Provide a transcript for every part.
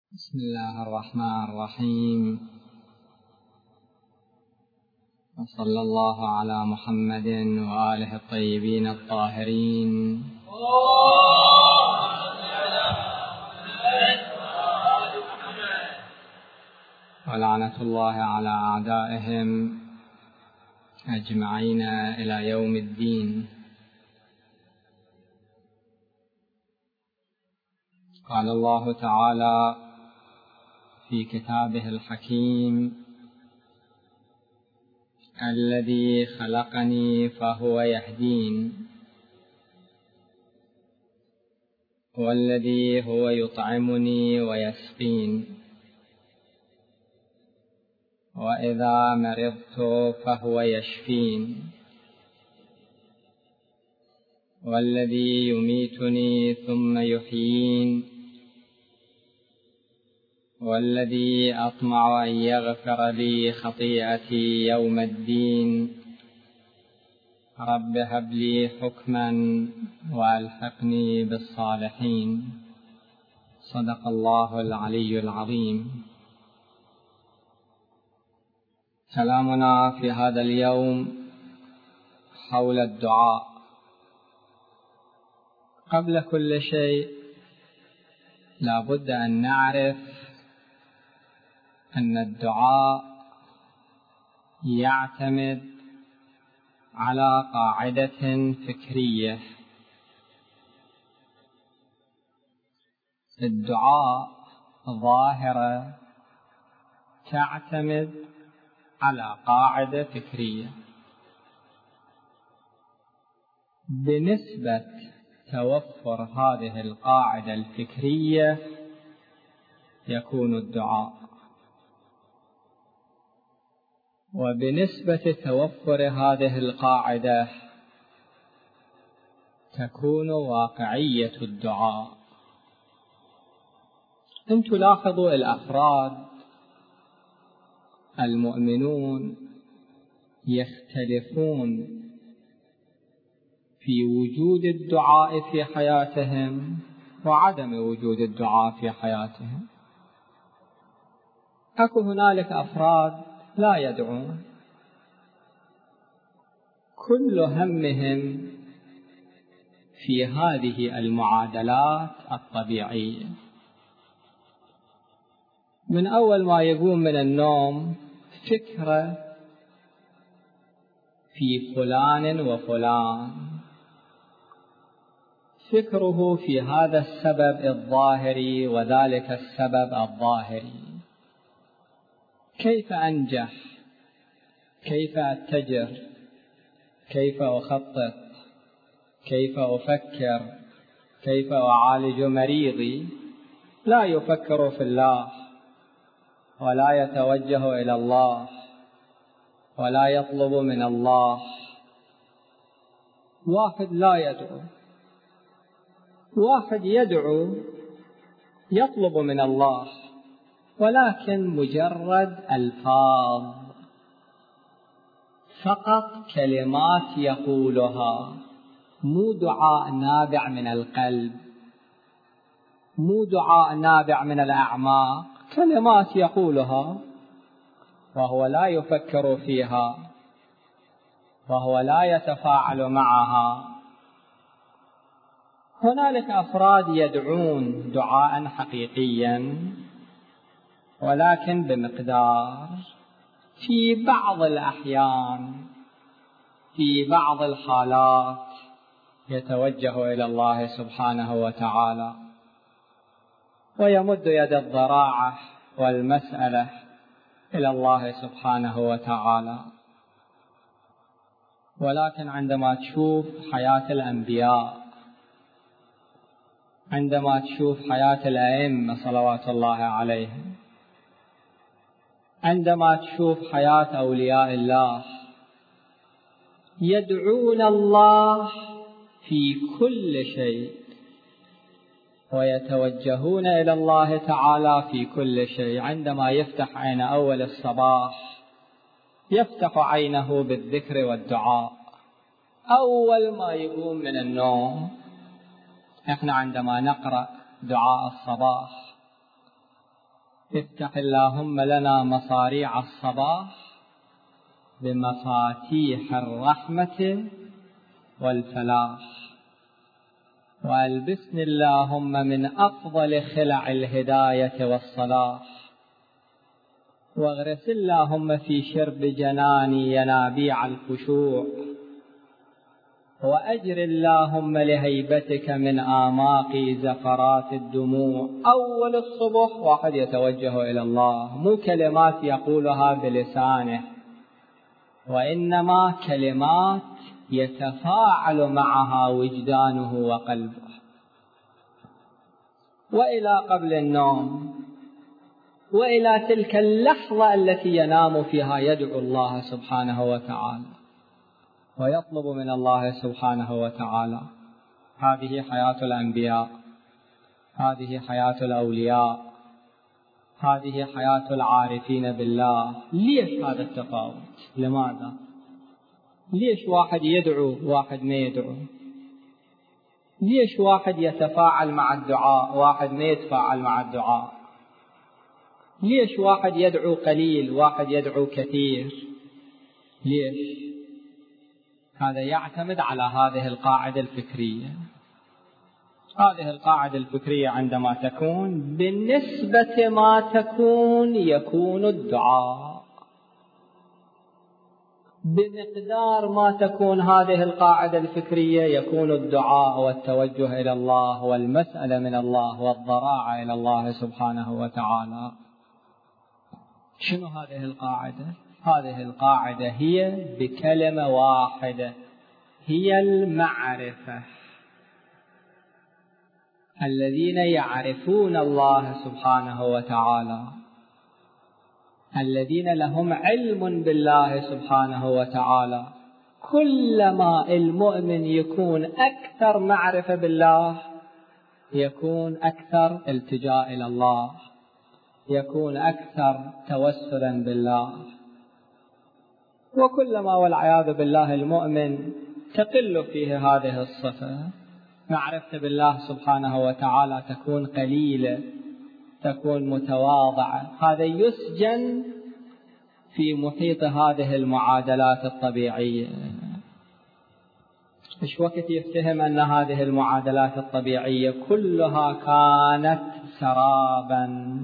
بسم الله الرحمن الرحيم، وصلى الله على محمد وآله الطيبين الطاهرين، ولعنة الله على أعدائهم أجمعين إلى يوم الدين. قال الله تعالى في كتابه الحكيم: الذي خلقني فهو يهدين، والذي هو يطعمني ويسقين، وإذا مرضت فهو يشفين، والذي يميتني ثم يحيين، والذي أطمع أن يغفر لي خطيئتي يوم الدين. رب هب لي حكما وألحقني بالصالحين. صدق الله العلي العظيم. كلامنا في هذا اليوم حول الدعاء. قبل كل شيء لا بد أن نعرف أن الدعاء يعتمد على قاعدة فكرية. الدعاء ظاهرة تعتمد على قاعدة فكرية. بنسبة توفر هذه القاعدة الفكرية يكون الدعاء، وبنسبة توفر هذه القاعدة تكون واقعية الدعاء. أنتم لاحظوا الأفراد المؤمنون يختلفون في وجود الدعاء في حياتهم وعدم وجود الدعاء في حياتهم. أكو هنالك أفراد لا يدعون، كل همهم في هذه المعادلات الطبيعية. من أول ما يقوم من النوم فكرة في فلان وفلان، فكره في هذا السبب الظاهري وذلك السبب الظاهري. كيف أنجح؟ كيف أتجر؟ كيف أخطط؟ كيف أفكر؟ كيف أعالج مريضي؟ لا يفكر في الله، ولا يتوجه إلى الله، ولا يطلب من الله. واحد لا يدعو، واحد يدعو يطلب من الله، ولكن مجرد ألفاظ فقط، كلمات يقولها، مو دعاء نابع من القلب، مو دعاء نابع من الأعماق، كلمات يقولها وهو لا يفكر فيها، وهو لا يتفاعل معها. هنالك أفراد يدعون دعاء حقيقيا، ولكن بمقدار، في بعض الأحيان، في بعض الحالات يتوجه إلى الله سبحانه وتعالى ويمد يد الضراعة والمسألة إلى الله سبحانه وتعالى. ولكن عندما تشوف حياة الأنبياء، عندما تشوف حياة الأئمة صلوات الله عليهم، عندما تشوف حياة أولياء الله، يدعون الله في كل شيء، ويتوجهون إلى الله تعالى في كل شيء. عندما يفتح عين أول الصباح يفتح عينه بالذكر والدعاء. أول ما يقوم من النوم، إحنا عندما نقرأ دعاء الصباح افتح اللهم لنا مصاريع الصباح بمفاتيح الرحمة والفلاح، وألبسني اللهم من أفضل خلع الهداية والصلاح، واغرس اللهم في شرب جناني ينابيع الخشوع، وأجر اللهم لهيبتك من آماقي زفرات الدموع. أول الصبح واحد يتوجه إلى الله، مو كلمات يقولها بلسانه، وإنما كلمات يتفاعل معها وجدانه وقلبه. وإلى قبل النوم، وإلى تلك اللحظة التي ينام فيها يدعو الله سبحانه وتعالى ويطلب من الله سبحانه وتعالى. هذه حياة الأنبياء، هذه حياة الأولياء، هذه حياة العارفين بالله. ليش هذا التفاوت؟ لماذا؟ ليش واحد يدعو واحد ما يدعو؟ ليش واحد يتفاعل مع الدعاء واحد ما يتفاعل مع الدعاء؟ ليش واحد يدعو قليل واحد يدعو كثير؟ ليش؟ هذا يعتمد على هذه القاعدة الفكرية. هذه القاعدة الفكرية عندما تكون، بالنسبة ما تكون يكون الدعاء، بمقدار ما تكون هذه القاعدة الفكرية يكون الدعاء والتوجه إلى الله والمسألة من الله والضراعة إلى الله سبحانه وتعالى. شنو هذه القاعدة؟ هذه القاعدة هي بكلمة واحدة، هي المعرفة. الذين يعرفون الله سبحانه وتعالى، الذين لهم علم بالله سبحانه وتعالى، كلما المؤمن يكون أكثر معرفة بالله يكون أكثر التجاء إلى الله، يكون أكثر توسلا بالله. وكلما والعياذ بالله المؤمن تقل فيه هذه الصفة، معرفة بالله سبحانه وتعالى تكون قليلة، تكون متواضعة. هذا يسجن في محيط هذه المعادلات الطبيعية. إيش وقت يفتهم أن هذه المعادلات الطبيعية كلها كانت سرابا.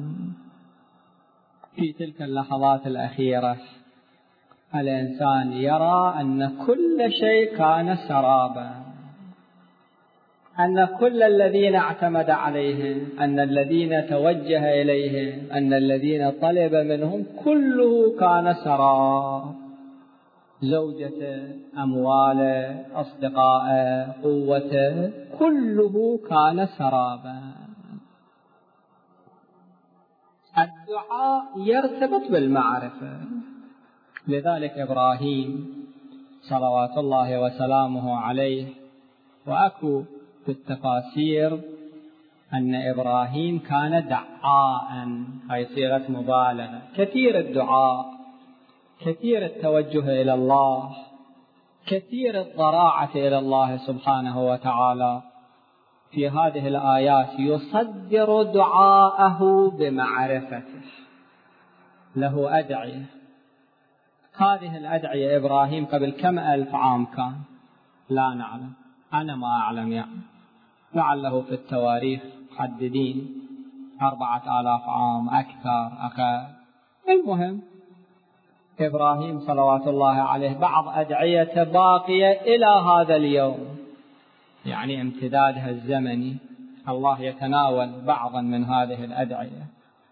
في تلك اللحظات الأخيرة الإنسان يرى أن كل شيء كان سرابا، أن كل الذين اعتمد عليهم، أن الذين توجه إليهم، أن الذين طلب منهم كله كان سراب. زوجته، أمواله، أصدقائه، قوته، كله كان سرابا. الدعاء يرتبط بالمعرفة. لذلك إبراهيم صلوات الله وسلامه عليه، وأكو في التفاسير أن إبراهيم كان دعاء، هاي صيغة مبالغة، كثير الدعاء، كثير التوجه إلى الله، كثير الضراعة إلى الله سبحانه وتعالى. في هذه الآيات يصدر دعاءه بمعرفته، له أدعية. هذه الأدعية إبراهيم قبل كم ألف عام كان؟ لا نعلم، أنا ما أعلم، يعني لعله في التواريخ محددين 4000 عام، أكثر أقل. المهم إبراهيم صلوات الله عليه بعض أدعية باقية إلى هذا اليوم، يعني امتدادها الزمني. الله يتناول بعضا من هذه الأدعية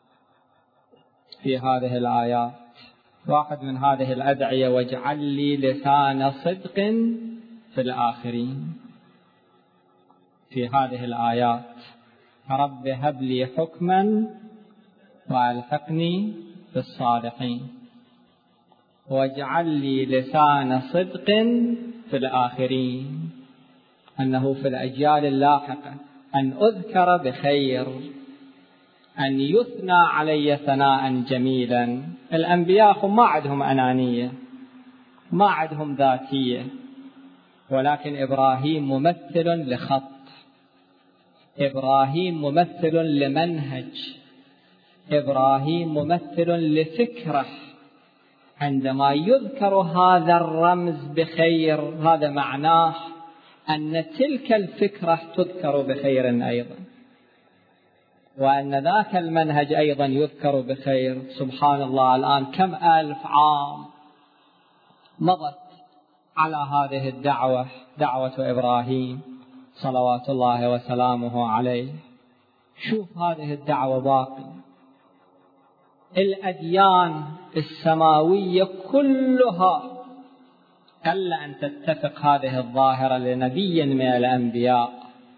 في هذه الآيات. واحد من هذه الأدعية: واجعل لي لسان صدق في الآخرين. في هذه الآيات: رب هب لي حكما وألحقني بالصالحين. واجعل لي لسان صدق في الآخرين، أنه في الأجيال اللاحقة أن أذكر بخير، أن يثنى علي ثناء جميلا. الأنبياء ما عندهم أنانية، ما عندهم ذاتية، ولكن إبراهيم ممثل لخط، إبراهيم ممثل لمنهج، إبراهيم ممثل لفكره، عندما يذكر هذا الرمز بخير هذا معناه أن تلك الفكرة تذكر بخير أيضا، وأن ذاك المنهج أيضا يذكر بخير. سبحان الله، الآن كم ألف عام مضت على هذه الدعوة، دعوة إبراهيم صلوات الله وسلامه عليه. شوف هذه الدعوة باقية. الأديان السماوية كلها قل أن تتفق هذه الظاهرة لنبي من الأنبياء.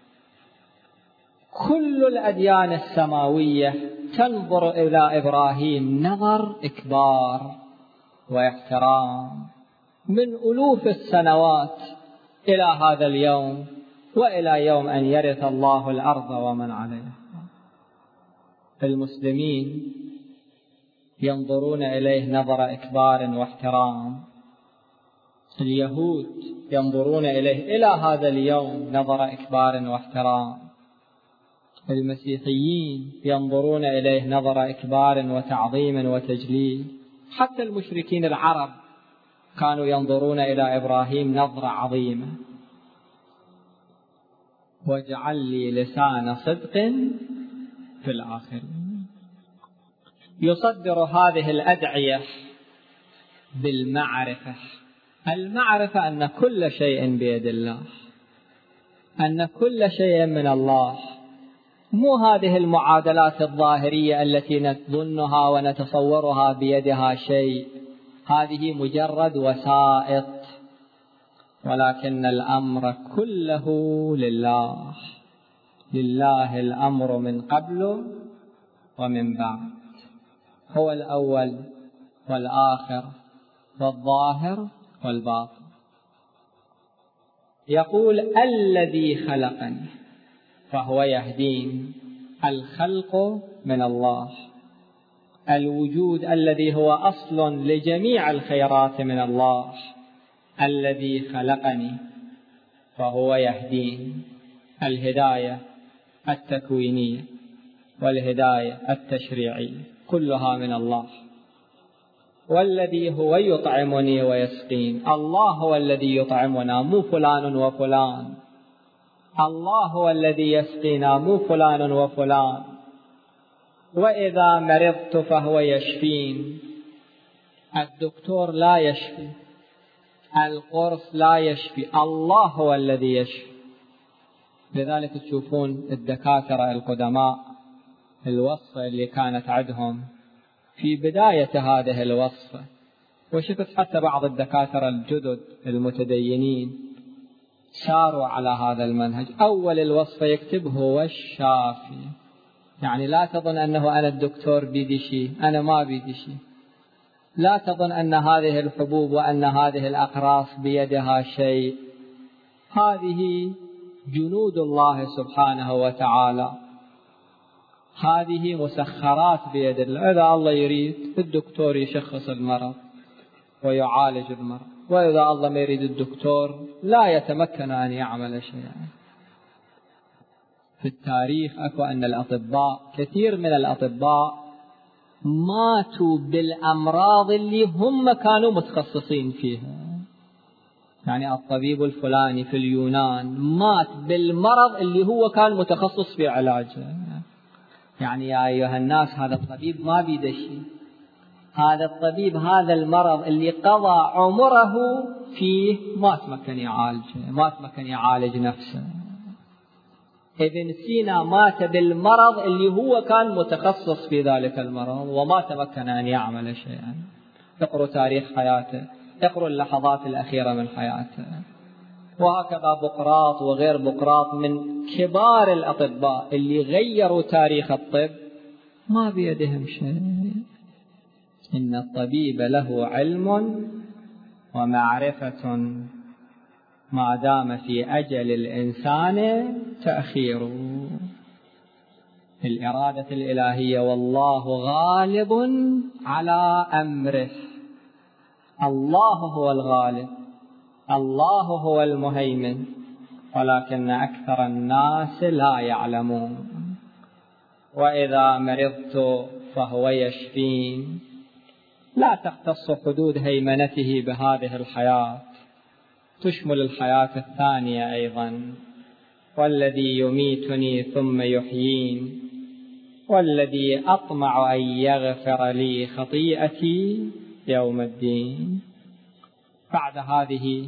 كل الأديان السماوية تنظر إلى إبراهيم نظر إكبار واحترام من ألوف السنوات إلى هذا اليوم وإلى يوم أن يرث الله الأرض ومن عليها. المسلمين ينظرون إليه نظر إكبار واحترام، اليهود ينظرون إليه إلى هذا اليوم نظر إكبار واحترام، المسيحيين ينظرون إليه نظر إكبار وتعظيم وتجليل، حتى المشركين العرب كانوا ينظرون إلى إبراهيم نظرة عظيمة. واجعل لي لسان صدق في الآخرين. يصدر هذه الأدعية بالمعرفة. المعرفة أن كل شيء بيد الله، أن كل شيء من الله، مو هذه المعادلات الظاهرية التي نظنها ونتصورها بيدها شيء، هذه مجرد وسائط، ولكن الأمر كله لله. لله الأمر من قبل ومن بعد، هو الأول والآخر والظاهر والباطن. يقول الذي خلقني فهو يهدين. الخلق من الله، الوجود الذي هو أصل لجميع الخيرات من الله. الذي خلقني فهو يهدين. الهداية التكوينية والهداية التشريعية كلها من الله. والذي هو يطعمني ويسقين. الله هو الذي يطعمنا، مو فلان وفلان. الله هو الذي يسقينا، مو فلان وفلان. وإذا مرضت فهو يشفين. الدكتور لا يشفي، القرص لا يشفي، الله هو الذي يشفي. لذلك تشوفون الدكاترة القدماء الوصفة اللي كانت عندهم في بداية هذه الوصفة، وشفت حتى بعض الدكاترة الجدد المتدينين ساروا على هذا المنهج. أول الوصفة يكتب هو الشافي، يعني لا تظن أنه أنا الدكتور بيدي شيء، أنا ما بيدي شيء. لا تظن أن هذه الحبوب وأن هذه الأقراص بيدها شيء، هذه جنود الله سبحانه وتعالى، هذه مسخرات بيد الله. إذا الله يريد الدكتور يشخص المرض ويعالج المرض، وإذا الله ما يريد الدكتور لا يتمكن أن يعمل شيئا. في التاريخ أكو أن الأطباء، كثير من الأطباء ماتوا بالأمراض اللي هم كانوا متخصصين فيها. يعني الطبيب الفلاني في اليونان مات بالمرض اللي هو كان متخصص في علاجه. يعني يا أيها الناس، هذا الطبيب ما بيده شيء، هذا الطبيب هذا المرض اللي قضى عمره فيه ما تمكن يعالجه، ما تمكن يعالج نفسه. ابن سينا مات بالمرض اللي هو كان متخصص في ذلك المرض وما تمكن أن يعمل شيئا. اقرأوا تاريخ حياته، اقرأوا اللحظات الأخيرة من حياته. وهكذا بقراط وغير بقراط من كبار الأطباء اللي غيروا تاريخ الطب ما بيدهم شيء. إن الطبيب له علم ومعرفة ما دام في أجل الإنسان تأخير. الإرادة الإلهية، والله غالب على أمره. الله هو الغالب، الله هو المهيمن، ولكن أكثر الناس لا يعلمون. وإذا مرضت فهو يشفين. لا تختص حدود هيمنته بهذه الحياة، تشمل الحياة الثانية أيضا. والذي يميتني ثم يحيين، والذي أطمع أن يغفر لي خطيئتي يوم الدين. بعد هذه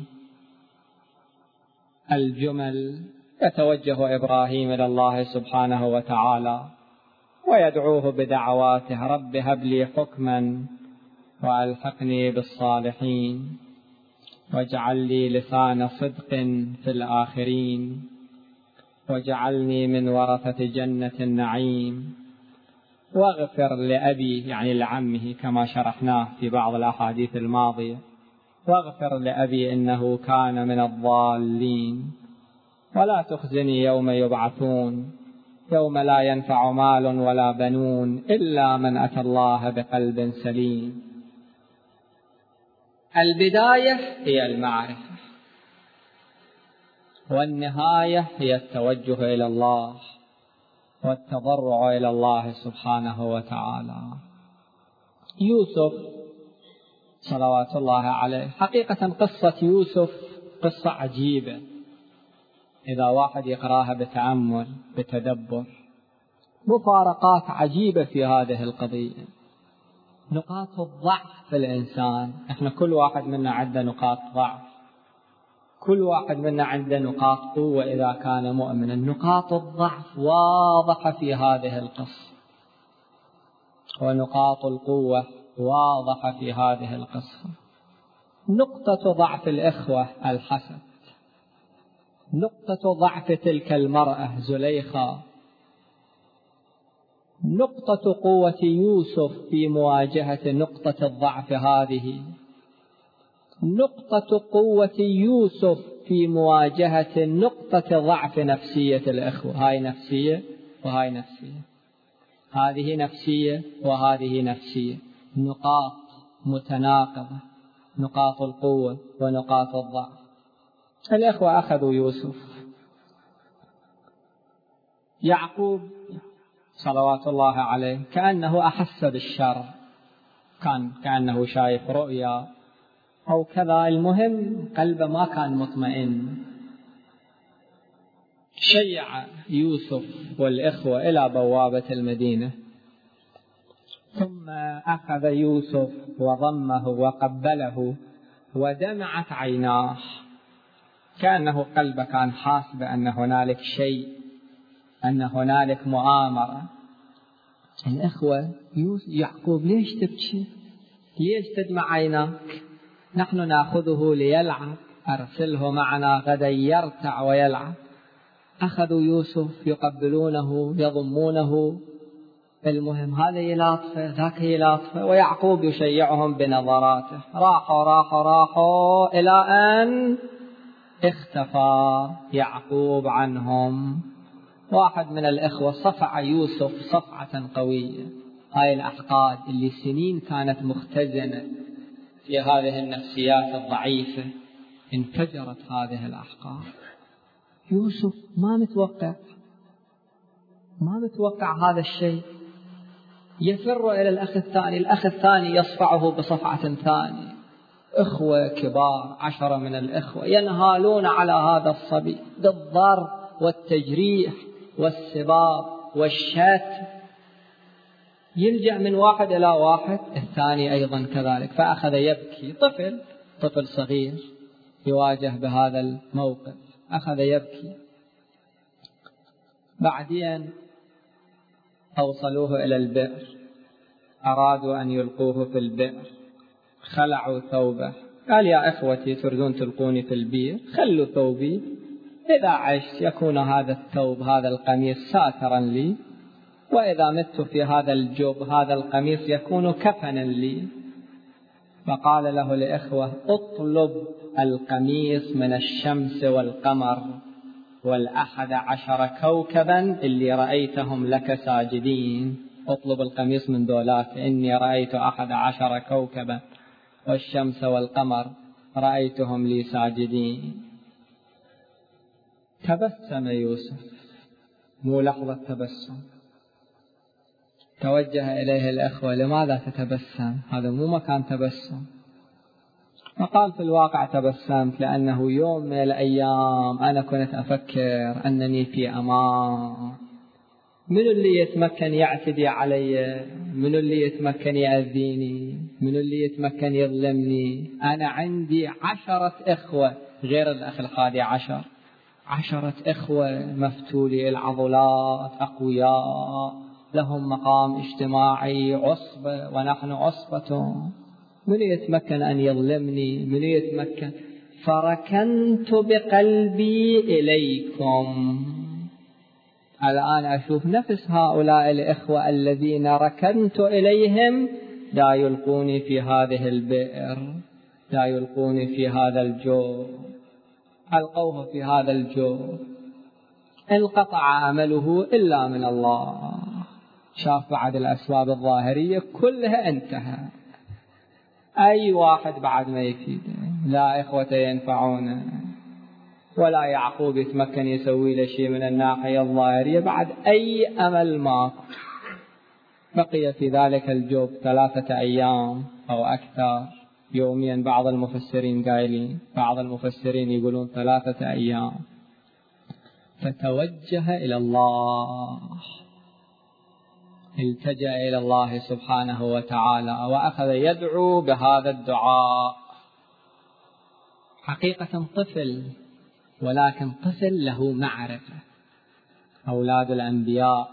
الجمل يتوجه إبراهيم إلى الله سبحانه وتعالى ويدعوه بدعواته: رب هب لي حكما وألحقني بالصالحين واجعل لي لسان صدق في الآخرين واجعلني من ورثة جنة النعيم واغفر لأبي، يعني لعمه كما شرحناه في بعض الأحاديث الماضية، واغفر لأبي إنه كان من الضالين ولا تخزني يوم يبعثون يوم لا ينفع مال ولا بنون إلا من أتى الله بقلب سليم. البداية هي المعرفة، والنهاية هي التوجه إلى الله والتضرع إلى الله سبحانه وتعالى. يوسف صلوات الله عليه، حقيقة قصة يوسف قصة عجيبة إذا واحد يقراها بتأمل بتدبر. مفارقات عجيبة في هذه القضية، نقاط الضعف في الإنسان. إحنا كل واحد منا عنده نقاط ضعف، كل واحد منا عنده نقاط قوة إذا كان مؤمنا. نقاط الضعف واضحة في هذه القصة، ونقاط القوة واضحة في هذه القصة. نقطة ضعف الإخوة الحسد، نقطة ضعف تلك المرأة زليخة، نقطة قوة يوسف في مواجهة نقطة الضعف هذه، نقطة قوة يوسف في مواجهة نقطة ضعف نفسية الإخوة. هاي نفسية وهاي نفسية، هذه نفسية وهذه نفسية، نقاط متناقضة، نقاط القوة ونقاط الضعف. الإخوة أخذوا يوسف. يعقوب صلوات الله عليه كأنه أحس بالشر، كأنه شايف رؤيا أو كذا، المهم قلبه ما كان مطمئن. شيع يوسف والإخوة إلى بوابة المدينة، ثم أخذ يوسف وضمه وقبله ودمعت عيناه، كأنه قلبه كان حاسب أن هنالك شيء، أن هنالك مؤامرة. الإخوة يعقوب: ليش تبكي؟ ليش تدمع عيناك؟ نحن نأخذه ليلعب، أرسله معنا غدا يرتع ويلعب. أخذوا يوسف يقبلونه يضمونه، المهم هذا يلاطفه ذاك يلاطفه، ويعقوب يشيعهم بنظراته. راحوا إلى أن اختفى يعقوب عنهم. واحد من الإخوة صفع يوسف صفعة قوية. هاي الأحقاد اللي سنين كانت مختزنة في هذه النفسيات الضعيفة، انفجرت هذه الأحقاد. يوسف ما متوقع هذا الشيء، يفر إلى الأخ الثاني، الأخ الثاني يصفعه بصفعة ثانية. إخوة كبار 10 من الإخوة ينهالون على هذا الصبي بالضرب والتجريح والسباب والشتم، يلجأ من واحد إلى واحد، الثاني أيضا كذلك. فأخذ يبكي، طفل صغير يواجه بهذا الموقف، أخذ يبكي. بعدين أوصلوه إلى البئر، أرادوا أن يلقوه في البئر، خلعوا ثوبه. قال: يا إخوتي تريدون تلقوني في البئر؟ خلوا ثوبي، إذا عشت يكون هذا الثوب هذا القميص ساترا لي، وإذا مت في هذا الجب هذا القميص يكون كفنا لي. فقال له الإخوة: اطلب القميص من الشمس والقمر وال11 كوكبا اللي رأيتهم لك ساجدين. اطلب القميص من دولات، إني رأيت 11 كوكبا والشمس والقمر رأيتهم لي ساجدين. تبسم يوسف، مو لحظة تبسم، توجه إليه الأخوة: لماذا تتبسم؟ هذا مو مكان تبسم. فقال: في الواقع تبسمت لأنه يوم من الأيام أنا كنت أفكر أنني في أمان. من اللي يتمكن يعتدي علي؟ من اللي يتمكن يأذيني؟ من اللي يتمكن يظلمني؟ أنا عندي 10 إخوة غير الأخ 11، 10 إخوة مفتولي العضلات، أقوياء، لهم مقام اجتماعي، عصبة، ونحن عصبة. من يتمكن أن يظلمني؟ من يتمكن؟ فركنت بقلبي إليكم. الآن أشوف نفس هؤلاء الإخوة الذين ركنت إليهم لا يلقوني في هذه البئر، لا يلقوني في هذا الجو، ألقوه في هذا الجو. انقطع عمله إلا من الله. شاف بعد الأسباب الظاهرية كلها انتهى. أي واحد بعد ما يفيده، لا إخوة ينفعونه، ولا يعقوب يتمكن يسوي له شيء من الناحية الظاهرية، بعد أي أمل ما بقي في ذلك الجوب 3 أيام أو أكثر يوميا. بعض المفسرين قائلين، بعض المفسرين يقولون 3 أيام. فتوجه إلى الله، التجأ إلى الله سبحانه وتعالى وأخذ يدعو بهذا الدعاء. حقيقة طفل، ولكن طفل له معرفة، أولاد الأنبياء.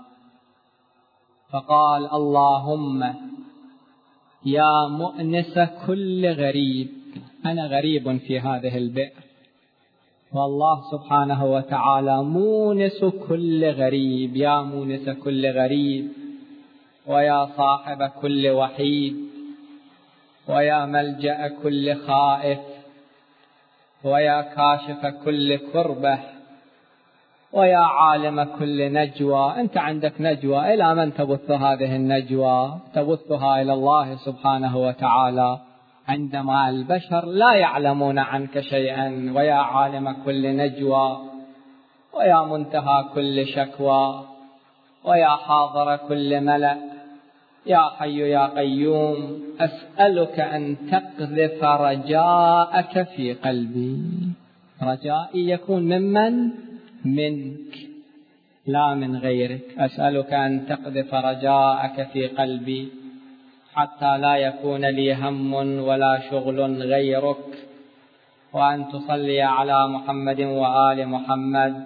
فقال: اللهم يا مؤنس كل غريب، أنا غريب في هذه البئر، والله سبحانه وتعالى مونس كل غريب. يا مونس كل غريب، ويا صاحب كل وحيد، ويا ملجأ كل خائف، ويا كاشف كل كربة، ويا عالم كل نجوى. أنت عندك نجوى، إلى من تبث هذه النجوى؟ تبثها إلى الله سبحانه وتعالى عندما البشر لا يعلمون عنك شيئا. ويا عالم كل نجوى، ويا منتهى كل شكوى، ويا حاضر كل ملأ، يا حي يا قيوم، أسألك أن تقذف رجاءك في قلبي. رجائي يكون ممن؟ منك، لا من غيرك. أسألك أن تقذف رجاءك في قلبي حتى لا يكون لي هم ولا شغل غيرك، وأن تصلي على محمد وآل محمد.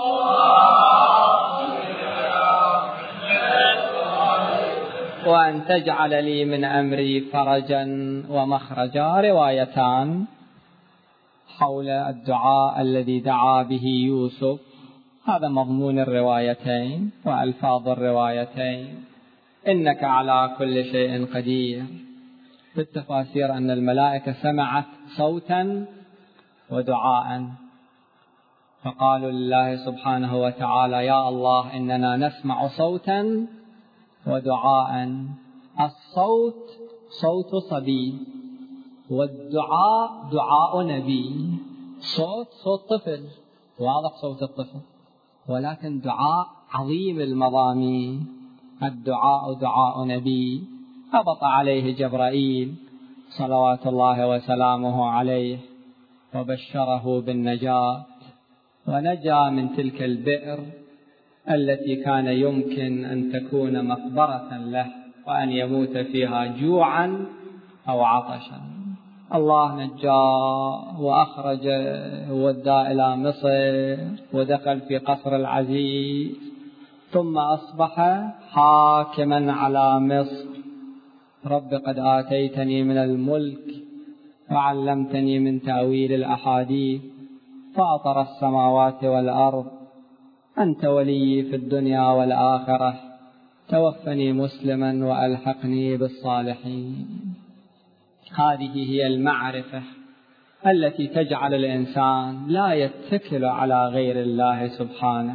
وأن تجعل لي من أمري فرجا ومخرجا. روايتان حول الدعاء الذي دعا به يوسف. هذا مضمون الروايتين وألفاظ الروايتين. إنك على كل شيء قدير. في التفاسير أن الملائكة سمعت صوتا ودعاء، فقالوا لله سبحانه وتعالى: يا الله إننا نسمع صوتا ودعاء. الصوت صوت صبي، والدعاء دعاء نبي. صوت طفل، واضح صوت الطفل، ولكن دعاء عظيم المضامين. الدعاء دعاء نبي. هبط عليه جبرائيل صلوات الله وسلامه عليه وبشره بالنجاة، ونجا من تلك البئر التي كان يمكن أن تكون مقبرة له، وأن يموت فيها جوعا أو عطشا. الله نجاه وأخرج ووداه إلى مصر، ودخل في قصر العزيز، ثم أصبح حاكما على مصر. رب قد آتيتني من الملك وعلمتني من تأويل الأحاديث، فاطر السماوات والأرض، أنت ولي في الدنيا والآخرة، توفني مسلما وألحقني بالصالحين. هذه هي المعرفة التي تجعل الإنسان لا يتكل على غير الله سبحانه،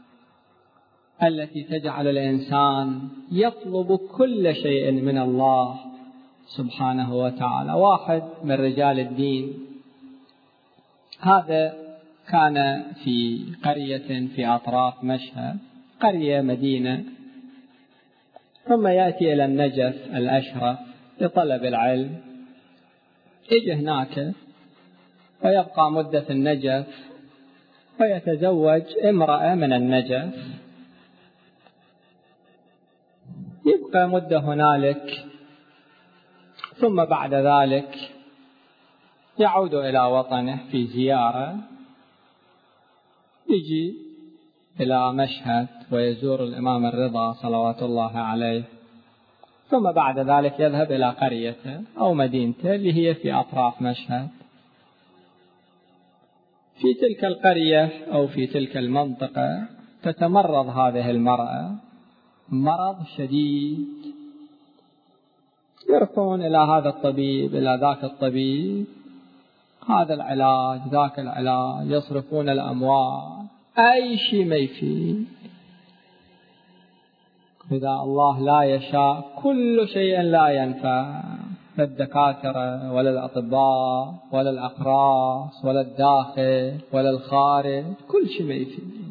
التي تجعل الإنسان يطلب كل شيء من الله سبحانه وتعالى. واحد من رجال الدين، هذا كان في قرية في أطراف مشهد، قرية مدينة، ثم يأتي إلى النجف الأشرف لطلب العلم، يجي هناك ويبقى مدة النجف ويتزوج امرأة من النجف، يبقى مدة هنالك، ثم بعد ذلك يعود إلى وطنه في زيارة، يجي إلى مشهد ويزور الإمام الرضا صلوات الله عليه، ثم بعد ذلك يذهب إلى قريته أو مدينته اللي هي في أطراف مشهد. في تلك القرية أو في تلك المنطقة تتمرض هذه المرأة مرض شديد، يرثون إلى هذا الطبيب إلى ذاك الطبيب، هذا العلاج ذاك العلاج، يصرفون الأموال، أي شيء ما يفيد. إذا الله لا يشاء كل شيء لا ينفع، لا الدكاترة ولا الأطباء ولا الأقراص ولا الداخل ولا الخارج، كل شيء ما يفيد.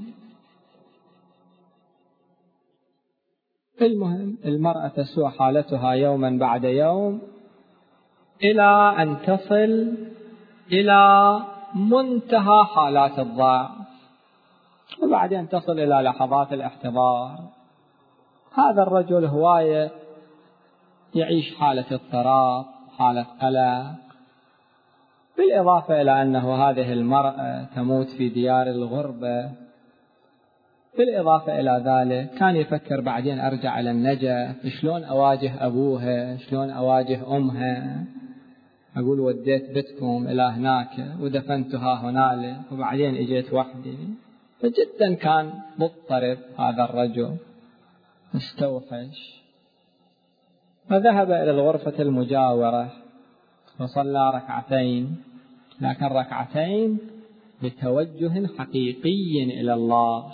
المهم المرأة تسوء حالتها يوما بعد يوم إلى أن تصل إلى منتهى حالات الضعف، وبعدين تصل إلى لحظات الاحتضار. هذا الرجل هواية يعيش حالة اضطراب، حالة قلق، بالإضافة إلى أنه هذه المرأة تموت في ديار الغربة. بالإضافة إلى ذلك كان يفكر بعدين أرجع إلى النجف، شلون أواجه أبوها، شلون أواجه أمها، أقول وديت بيتكم إلى هناك ودفنتها هنالك وبعدين إجيت وحدي. فجدا كان مضطرب هذا الرجل، مستوحش، فذهب إلى الغرفة المجاورة وصلى ركعتين، لكن ركعتين بتوجه حقيقي إلى الله.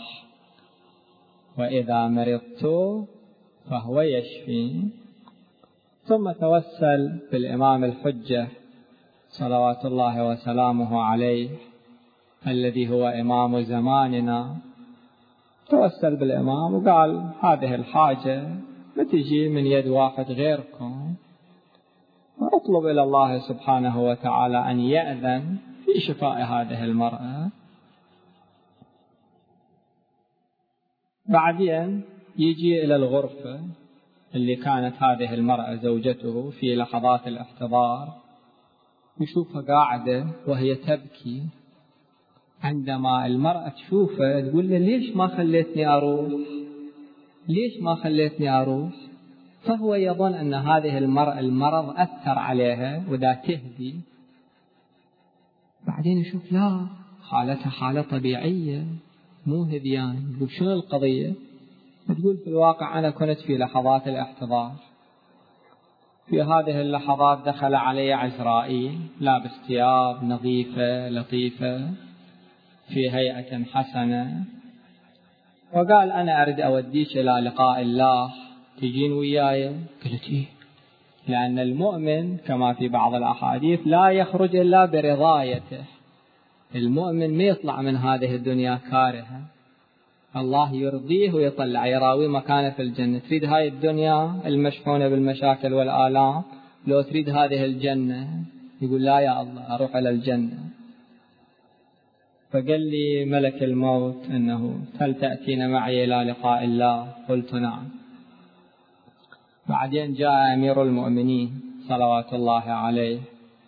وإذا مرضت فهو يشفي. ثم توسل بالإمام الحجة صلوات الله وسلامه عليه الذي هو إمام زماننا، توسل بالإمام وقال هذه الحاجة ما تجي من يد واحد غيركم، وأطلب إلى الله سبحانه وتعالى أن يأذن في شفاء هذه المرأة. بعدين يجي إلى الغرفة اللي كانت هذه المرأة زوجته في لحظات الاحتضار، يشوفها قاعدة وهي تبكي. عندما المرأة تشوفه تقول له ليش ما خليتني أروح، ليش ما خليتني أروح. فهو يظن أن هذه المرأة المرض أثر عليها ودا تهدي. بعدين يشوف لا، حالتها حالة طبيعية مو هذيان. يقول شنو القضية؟ تقول في الواقع أنا كنت في لحظات الاحتضار، في هذه اللحظات دخل علي عزرائيل لابس ثياب نظيفة لطيفة في هيئة حسنة، وقال أنا أريد أوديك إلى لقاء الله، تجين وياي؟ قلت إيه، لأن المؤمن كما في بعض الأحاديث لا يخرج إلا برضايته. المؤمن ما يطلع من هذه الدنيا كارها، الله يرضيه ويطلع يراوي مكانه في الجنة. تريد هاي الدنيا المشحونة بالمشاكل والآلام، لو تريد هذه الجنة؟ يقول لا يا الله أروح إلى الجنة. فقال لي ملك الموت أنه هل تأتين معي إلى لقاء الله؟ قلت نعم. بعدين جاء أمير المؤمنين صلوات الله عليه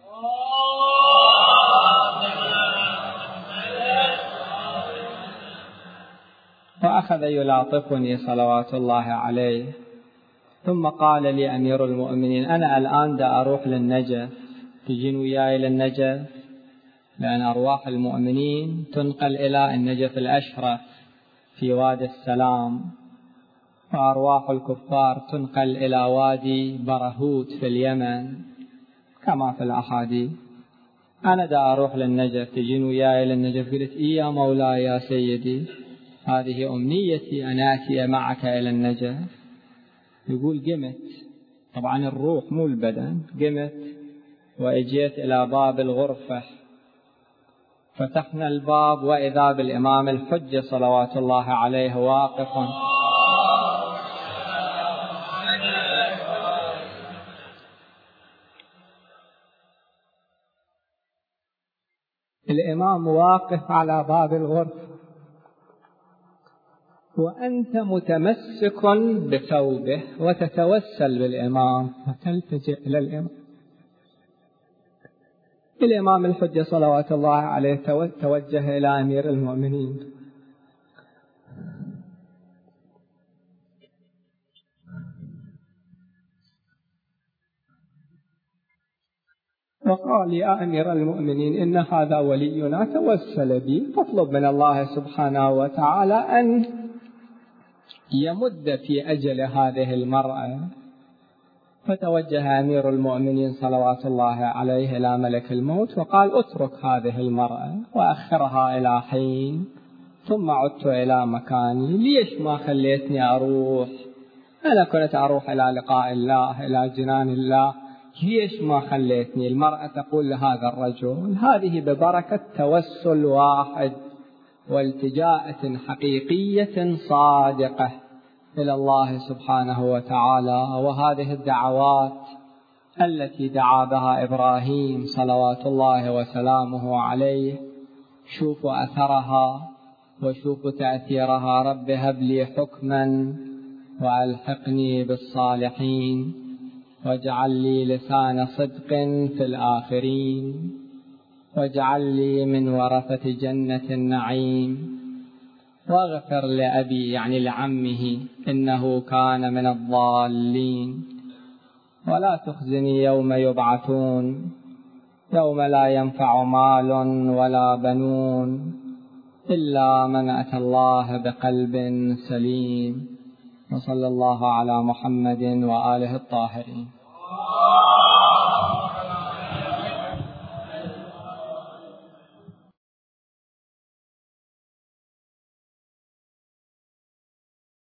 وأخذ يلاطفني صلوات الله عليه، ثم قال لي أمير المؤمنين أنا الآن دا أروح للنجف، تجين وياي للنجف؟ لأن أرواح المؤمنين تنقل إلى النجف الأشرف في وادي السلام، وأرواح الكفار تنقل إلى وادي برهوت في اليمن كما في الأحاديث. أنا دا أروح للنجف، تجين وياي للنجف؟ قلت إيه يا مولاي يا سيدي، هذه أمنيتي أن آتي معك إلى النجف. يقول قمت، طبعا الروح مو البدن، قمت وإجيت إلى باب الغرفة، فتحنا الباب وإذا بالإمام الحجة صلوات الله عليه واقف. الإمام واقف على باب الغرفة وأنت متمسك بثوبه وتتوسل بالإمام وتلتجئ إلى الإمام. الإمام الحجة صلوات الله عليه توجه إلى أمير المؤمنين وقال: يا أمير المؤمنين، إن هذا ولينا توسل بي، فاطلب من الله سبحانه وتعالى أن يمد في أجل هذه المرأة. فتوجه أمير المؤمنين صلوات الله عليه إلى ملك الموت وقال: اترك هذه المرأة وأخرها إلى حين. ثم عدت إلى مكاني. ليش ما خليتني أروح؟ أنا كنت أروح إلى لقاء الله، إلى جنان الله، ليش ما خليتني؟ المرأة تقول لهذا الرجل: هذه ببركة توسل واحد والتجاءة حقيقية صادقة إلى الله سبحانه وتعالى. وهذه الدعوات التي دعا بها إبراهيم صلوات الله وسلامه عليه، شوفوا أثرها وشوفوا تأثيرها: رب هب لي حكما وألحقني بالصالحين واجعل لي لسان صدق في الآخرين واجعل لي من ورثة جنة النعيم واغفر لأبي، يعني لعمه، إنه كان من الضالين ولا تخزني يوم يبعثون يوم لا ينفع مال ولا بنون إلا من أتى الله بقلب سليم. وصلى الله على محمد وآله الطاهرين.